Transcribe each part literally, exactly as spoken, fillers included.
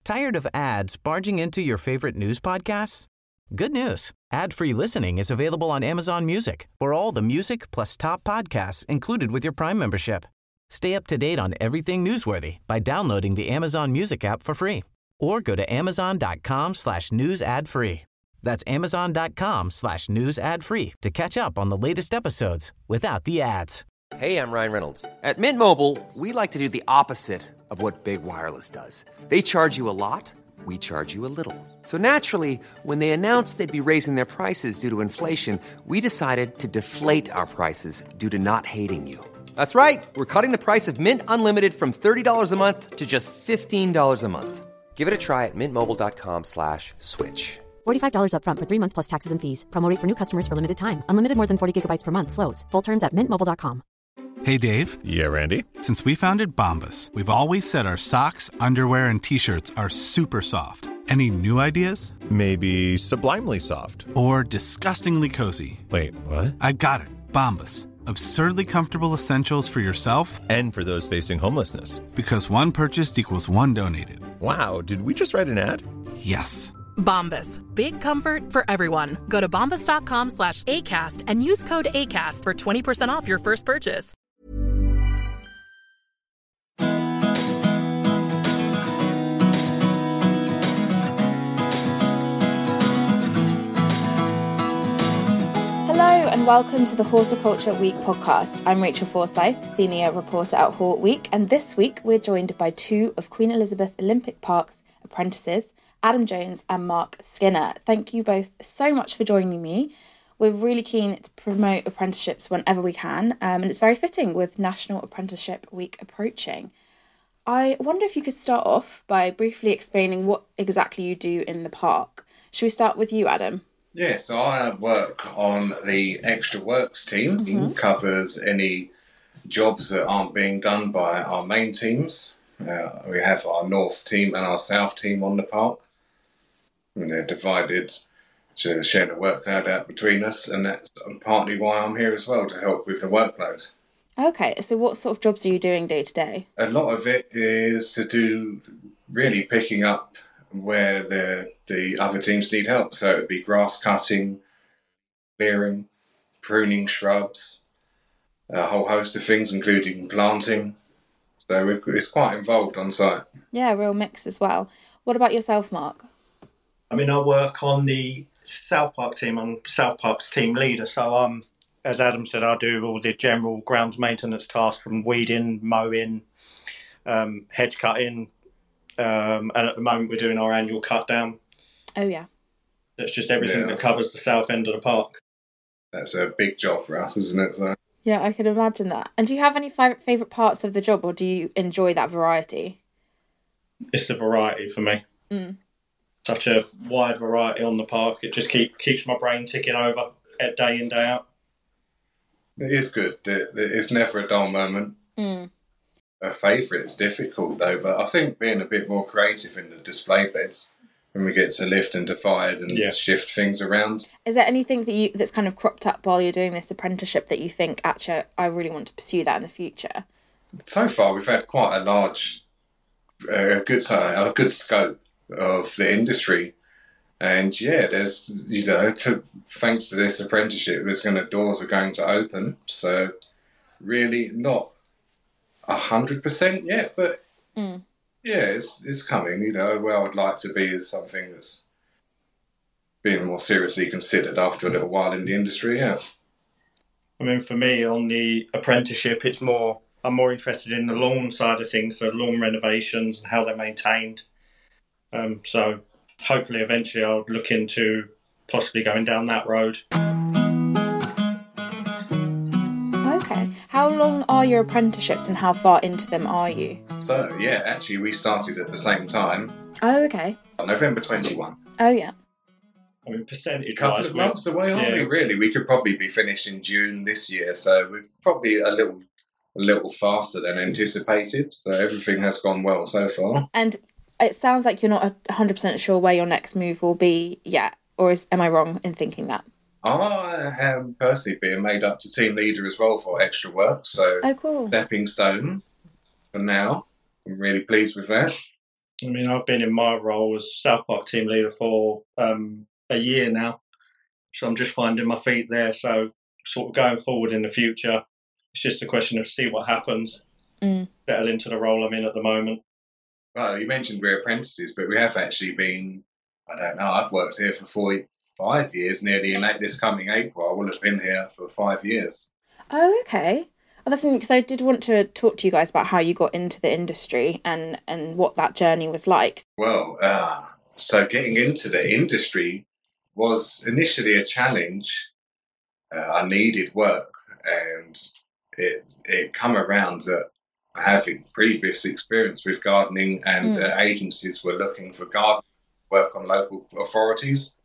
Tired of ads barging into your favorite news podcasts? Good news. Ad-free listening is available on Amazon Music for all the music plus top podcasts included with your Prime membership. Stay up to date on everything newsworthy by downloading the Amazon Music app for free or go to amazon.com slash news ad free. That's amazon.com slash news ad free to catch up on the latest episodes without the ads. Hey, I'm Ryan Reynolds. At Mint Mobile, we like to do the opposite of what Big Wireless does. They charge you a lot, we charge you a little. So naturally, when they announced they'd be raising their prices due to inflation, we decided to deflate our prices due to not hating you. That's right. We're cutting the price of Mint Unlimited from thirty dollars a month to just fifteen dollars a month. Give it a try at mintmobile.com slash switch. forty-five dollars up front for three months plus taxes and fees. Promo rate for new customers for limited time. Unlimited more than forty gigabytes per month. Slows full terms at mint mobile dot com. Hey, Dave. Yeah, Randy. Since we founded Bombas, we've always said our socks, underwear, and T-shirts are super soft. Any new ideas? Maybe sublimely soft. Or disgustingly cozy. Wait, what? I got it. Bombas. Absurdly comfortable essentials for yourself and for those facing homelessness. Because one purchased equals one donated. Wow, did we just write an ad? Yes. Bombas. Big comfort for everyone. Go to bombas.com slash ACAST and use code ACAST for twenty percent off your first purchase. Hello and welcome to the Horticulture Week podcast. I'm Rachel Forsyth, senior reporter at Hort Week, and this week we're joined by two of Queen Elizabeth Olympic Park's apprentices, Adam Jones and Mark Skinner. Thank you both so much for joining me. We're really keen to promote apprenticeships whenever we can, um, and it's very fitting with National Apprenticeship Week approaching. I wonder if you could start off by briefly explaining what exactly you do in the park. Should we start with you, Adam? Yeah, so I work on the Extra Works team. Mm-hmm. It covers any jobs that aren't being done by our main teams. Uh, we have our North team and our South team on the park. And they're divided to share the workload out between us, and that's partly why I'm here as well, to help with the workload. Okay, so what sort of jobs are you doing day to day? A lot of it is to do really picking up where the the other teams need help. So it'd be grass cutting, clearing, pruning shrubs, a whole host of things, including planting. So it's quite involved on site. Yeah, a real mix as well. What about yourself, Mark? I mean, I work on the South Park team. I'm South Park's team leader. So, um, as Adam said, I do all the general grounds maintenance tasks from weeding, mowing, um, hedge cutting, um, and at the moment we're doing our annual cut down. Oh, yeah. That's just everything Yeah. that covers the south end of the park. That's a big job for us, isn't it? So. Yeah, I can imagine that. And do you have any fi- favourite parts of the job, or do you enjoy that variety? It's the variety for me. Mm. Such a wide variety on the park. It just keep, keeps my brain ticking over day in, day out. It is good. It, it's never a dull moment. Mm. A favourite's difficult though, but I think being a bit more creative in the display beds, when we get to lift and divide and Yeah. shift things around. Is there anything that you that's kind of cropped up while you're doing this apprenticeship that you think, actually, I really want to pursue that in the future? So far, we've had quite a large, uh, a good, sorry, a good scope of the industry, and yeah, there's you know, to, thanks to this apprenticeship, there's going to doors are going to open. So really, not a hundred percent yet, but Mm. yeah, it's it's coming. You know, where I would like to be is something that's being more seriously considered after a little while in the industry. Yeah. I mean, for me, on the apprenticeship, it's more, I'm more interested in the lawn side of things, so lawn renovations and how they're maintained. Um, so hopefully eventually I'll look into possibly going down that road. Okay. How long are your apprenticeships and how far into them are you? So yeah, actually, we started at the same time, Oh, okay. on November twenty-first. Oh, yeah. I mean, percentage Couple wise, of months away, aren't yeah. we? Really, we could probably be finished in June this year, so we're probably a little, a little faster than anticipated. So everything has gone well so far. And it sounds like you're not one hundred percent sure where your next move will be yet, or is am I wrong in thinking that? I am personally being made up to team leader as well for Extra Work, so Oh, cool. stepping stone for now. I'm really pleased with that. I mean, I've been in my role as South Park team leader for um, a year now, so I'm just finding my feet there. So sort of going forward in the future, it's just a question of see what happens, mm. settle into the role I'm in at the moment. Well, you mentioned we're apprentices, but we have actually been, I don't know, I've worked here for four, five years nearly, and this coming April I will have been here for five years. Oh, okay. Oh, that's because I did want to talk to you guys about how you got into the industry and, and what that journey was like. Well, uh, so getting into the industry was initially a challenge. Uh, I needed work, and it it come around that having previous experience with gardening and mm. uh, agencies were looking for garden work on local authorities.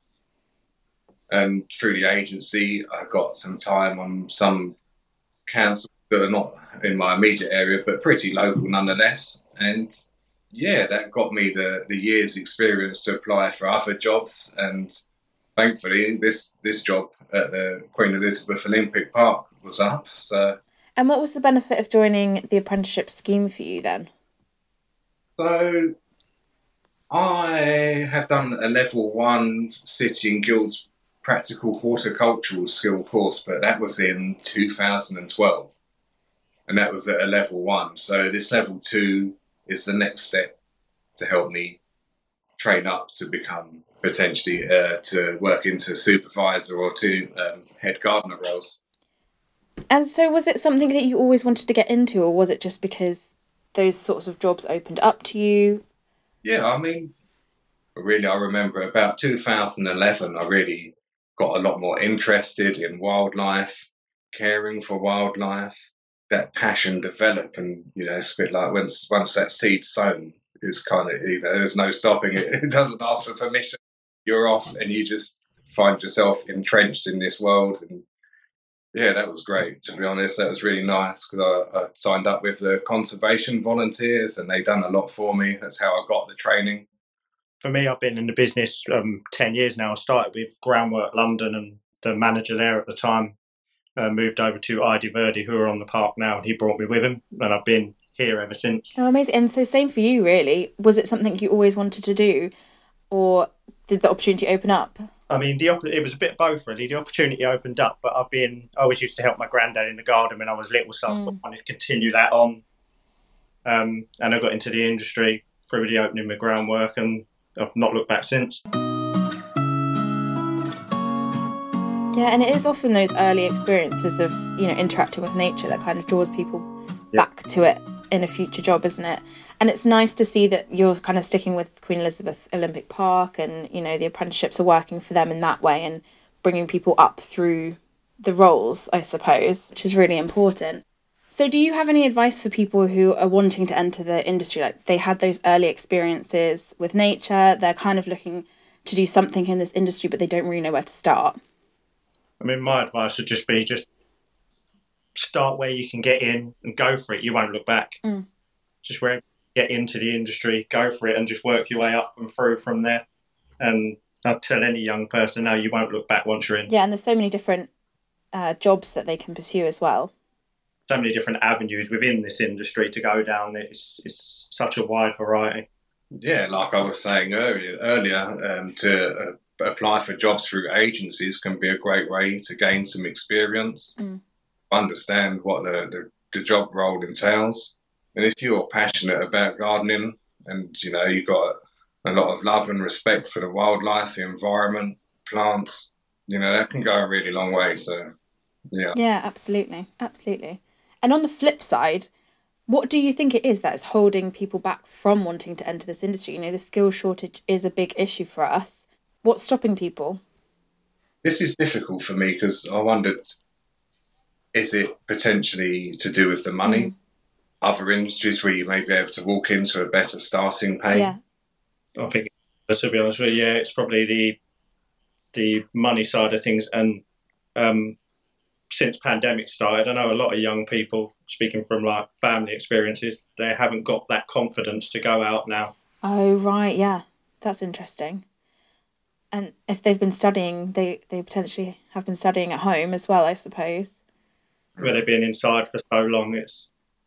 And through the agency, I got some time on some councils that are not in my immediate area, but pretty local nonetheless. And yeah, that got me the, the year's experience to apply for other jobs. And thankfully, this, this job at the Queen Elizabeth Olympic Park was up. So. And what was the benefit of joining the apprenticeship scheme for you then? So I have done a level one City and Guilds practical horticultural skill course, but that was in two thousand twelve. And that was at a level one. So this level two is the next step to help me train up to become potentially uh, to work into supervisor or to um, head gardener roles. And so was it something that you always wanted to get into, or was it just because those sorts of jobs opened up to you? Yeah, I mean, really, I remember about two thousand eleven, I really got a lot more interested in wildlife, caring for wildlife. That passion developed, and you know, it's a bit like once once that seed's sown, it's kind of, you know, there's no stopping it. It doesn't ask for permission. You're off, and you just find yourself entrenched in this world. And yeah, that was great. To be honest, that was really nice because I, I signed up with the conservation volunteers, and they done a lot for me. That's how I got the training. For me, I've been in the business um, ten years now. I started with Groundwork London, and the manager there at the time Uh, moved over to Ida Verde, who are on the park now, and he brought me with him, and I've been here ever since. Oh, amazing. And so same for you, really. Was it something you always wanted to do, or did the opportunity open up? I mean, the op- it was a bit of both, really. The opportunity opened up, but I've been, I always used to help my granddad in the garden when I was little, so mm. I wanted to continue that on. Um, and I got into the industry through the opening with Groundwork, and I've not looked back since. Yeah, and it is often those early experiences of, you know, interacting with nature that kind of draws people yep. back to it in a future job, isn't it? And it's nice to see that you're kind of sticking with Queen Elizabeth Olympic Park, and, you know, the apprenticeships are working for them in that way and bringing people up through the roles, I suppose, which is really important. So do you have any advice for people who are wanting to enter the industry? Like, they had those early experiences with nature, they're kind of looking to do something in this industry, but they don't really know where to start. I mean, my advice would just be just start where you can get in and go for it. You won't look back. Mm. Just where you get into the industry, go for it, and just work your way up and through from there. And I'd tell any young person, no, you won't look back once you're in. Yeah, and there's so many different uh, jobs that they can pursue as well. So many different avenues within this industry to go down. It's, it's such a wide variety. Yeah, like I was saying earlier, earlier um, to... Uh, apply for jobs through agencies can be a great way to gain some experience, mm. understand what the, the, the job role entails. And if you're passionate about gardening and, you know, you've got a lot of love and respect for the wildlife, the environment, plants, you know, that can go a really long way. So, yeah. Yeah, absolutely. Absolutely. And on the flip side, what do you think it is that is holding people back from wanting to enter this industry? You know, the skill shortage is a big issue for us. What's stopping people? This is difficult for me because I wondered, is it potentially to do with the money? Mm. Other industries where you may be able to walk into a better starting pay? Yeah. I think, to be honest with you, yeah, it's probably the the money side of things. And um, since pandemic started, I know a lot of young people, speaking from like family experiences, they haven't got that confidence to go out now. Oh, right, yeah. That's interesting. And if they've been studying, they, they potentially have been studying at home as well, I suppose. Where they've been inside for so long, it's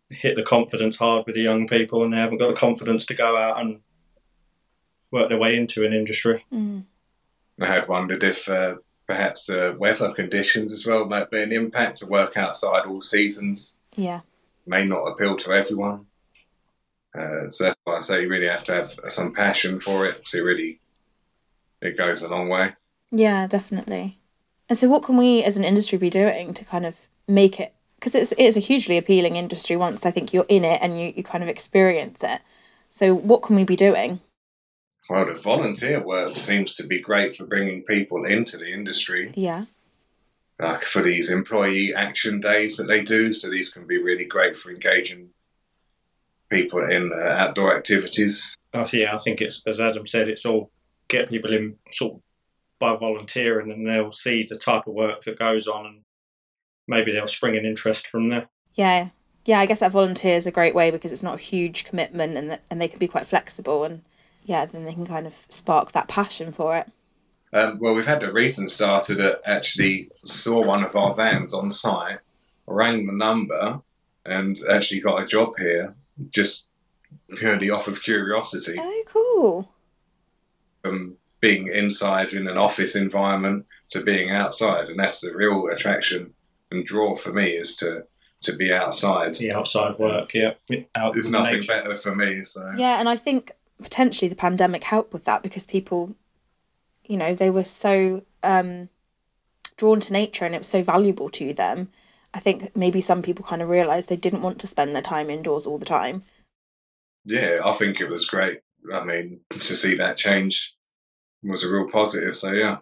hit the confidence hard with the young people, and they haven't got the confidence to go out and work their way into an industry. Mm. I had wondered if uh, perhaps uh, weather conditions as well might be an impact. To work outside all seasons Yeah. may not appeal to everyone. Uh, so that's why I say you really have to have some passion for it, because it really, it goes a long way. Yeah, definitely. And so what can we as an industry be doing to kind of make it, because it's it's a hugely appealing industry once I think you're in it and you, you kind of experience it. So what can we be doing? Well, the volunteer work seems to be great for bringing people into the industry. Yeah. Like for these employee action days that they do. So these can be really great for engaging people in uh, outdoor activities. I think, yeah, I think it's, as Adam said, it's all get people in sort of by volunteering, and they'll see the type of work that goes on, and maybe they'll spring an interest from there. Yeah. Yeah, I guess that volunteer is a great way because it's not a huge commitment, and that, and they can be quite flexible, and yeah, then they can kind of spark that passion for it. Um, well, we've had a recent starter that actually saw one of our vans on site, rang the number, and actually got a job here just purely off of curiosity. Oh, cool. From being inside in an office environment to being outside, and that's the real attraction and draw for me, is to to be outside. The outside work, yeah. Out There's nothing nature. better for me. So yeah, and I think potentially the pandemic helped with that, because people, you know, they were so um, drawn to nature and it was so valuable to them. I think maybe some people kind of realised they didn't want to spend their time indoors all the time. Yeah, I think it was great. I mean, to see that change was a real positive, so yeah.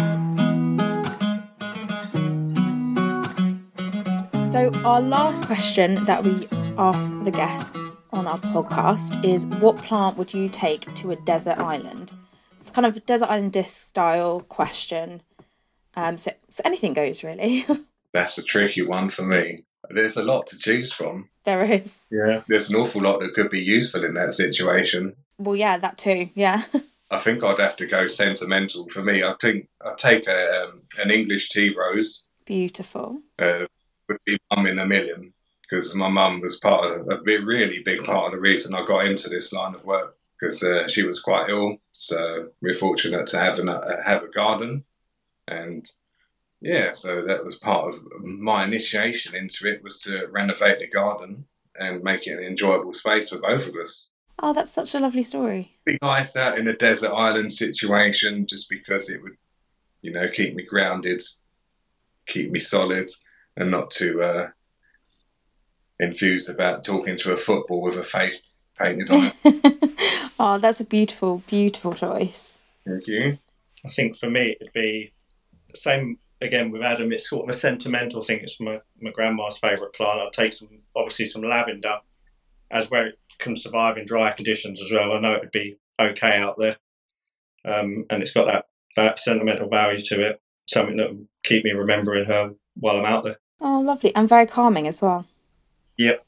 So our last question that we ask the guests on our podcast is, what plant would you take to a desert island? It's kind of a desert island disc style question. Um, so, so anything goes, really. That's a tricky one for me. There's a lot to choose from. There is. Yeah. There's an awful lot that could be useful in that situation. Well, yeah, that too, yeah. I think I'd have to go sentimental for me. I think I'd take a, um, an English tea rose. Beautiful. Uh, would be mum in a million, because my mum was part of a really big part of the reason I got into this line of work, because uh, she was quite ill. So we're fortunate to have, an, uh, have a garden. And yeah, so that was part of my initiation into it, was to renovate the garden and make it an enjoyable space for both of us. Oh, that's such a lovely story. Be nice out in a desert island situation, just because it would, you know, keep me grounded, keep me solid, and not too uh, enthused about talking to a football with a face painted on it. Oh, that's a beautiful, beautiful choice. Thank you. I think for me it'd be the same again with Adam. It's sort of a sentimental thing. It's my, my grandma's favourite plant. I'd take some, obviously some lavender, as where it can survive in dry conditions as well. I know it would be okay out there, um, and it's got that, that sentimental value to it, something that will keep me remembering her while I'm out there. Oh, lovely. And very calming as well. Yep.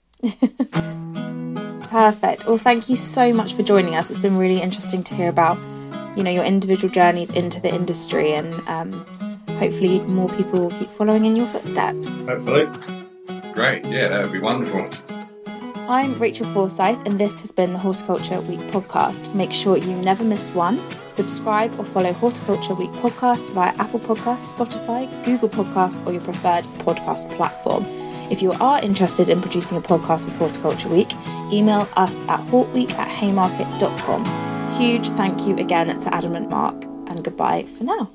Perfect. Well, thank you so much for joining us. It's been really interesting to hear about, you know, your individual journeys into the industry, and um, hopefully more people will keep following in your footsteps. Hopefully. Great. Yeah, that would be wonderful. I'm Rachel Forsyth, and this has been the Horticulture Week podcast. Make sure you never miss one. Subscribe or follow Horticulture Week podcast via Apple Podcasts, Spotify, Google Podcasts, or your preferred podcast platform. If you are interested in producing a podcast with Horticulture Week, email us at hortweek at haymarket dot com. Huge thank you again to Adam and Mark, and goodbye for now.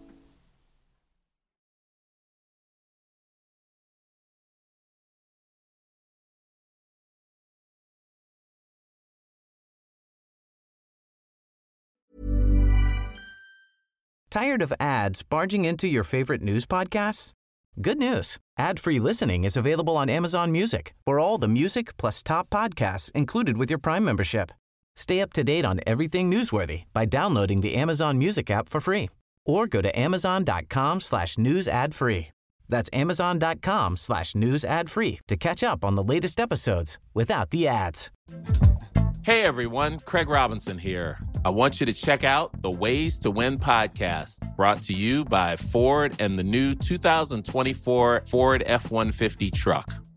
Tired of ads barging into your favorite news podcasts? Good news. Ad-free listening is available on Amazon Music for all the music plus top podcasts included with your Prime membership. Stay up to date on everything newsworthy by downloading the Amazon Music app for free, or go to amazon.com slash news ad free. That's amazon.com slash news ad free to catch up on the latest episodes without the ads. Hey everyone, Craig Robinson here. I want you to check out the Ways to Win podcast, brought to you by Ford and the new two thousand twenty-four Ford F one fifty truck.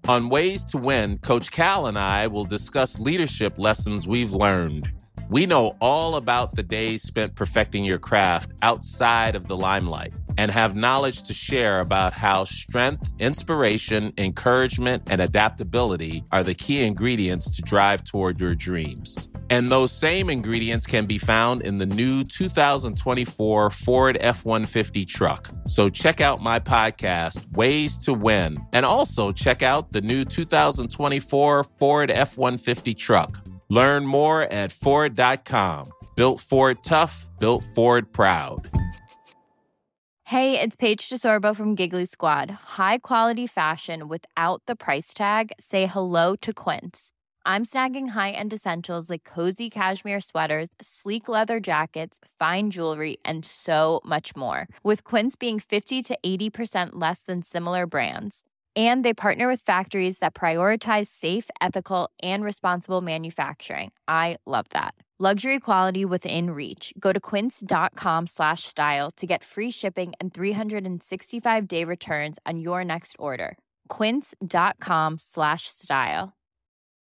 On Ways to Win, Coach Cal and I will discuss leadership lessons we've learned. We know all about the days spent perfecting your craft outside of the limelight and have knowledge to share about how strength, inspiration, encouragement, and adaptability are the key ingredients to drive toward your dreams. And those same ingredients can be found in the new two thousand twenty-four Ford F one fifty truck. So check out my podcast, Ways to Win, and also check out the new two thousand twenty-four Ford F one fifty truck. Learn more at Ford dot com. Built Ford tough, built Ford proud. Hey, it's Paige DeSorbo from Giggly Squad. High quality fashion without the price tag. Say hello to Quince. I'm snagging high-end essentials like cozy cashmere sweaters, sleek leather jackets, fine jewelry, and so much more. With Quince being fifty to eighty percent less than similar brands. And they partner with factories that prioritize safe, ethical, and responsible manufacturing. I love that. Luxury quality within reach. Go to quince.com slash style to get free shipping and three sixty-five day returns on your next order. Quince.com slash style.